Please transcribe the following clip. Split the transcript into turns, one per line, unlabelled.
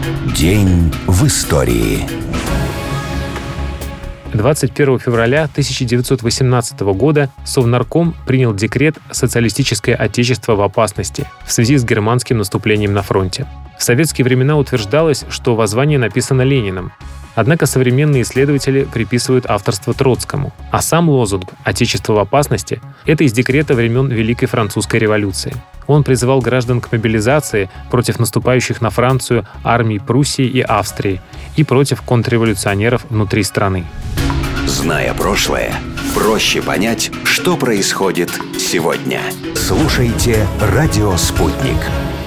День в истории.
21 февраля 1918 года Совнарком принял декрет «Социалистическое отечество в опасности» в связи с германским наступлением на фронте. В советские времена утверждалось, что воззвание написано Лениным. Однако современные исследователи приписывают авторство Троцкому. А сам лозунг «Отечество в опасности» — это из декрета времен Великой Французской революции. Он призывал граждан к мобилизации против наступающих на Францию армий Пруссии и Австрии и против контрреволюционеров внутри страны.
Зная прошлое, проще понять, что происходит сегодня. Слушайте «Радио Спутник».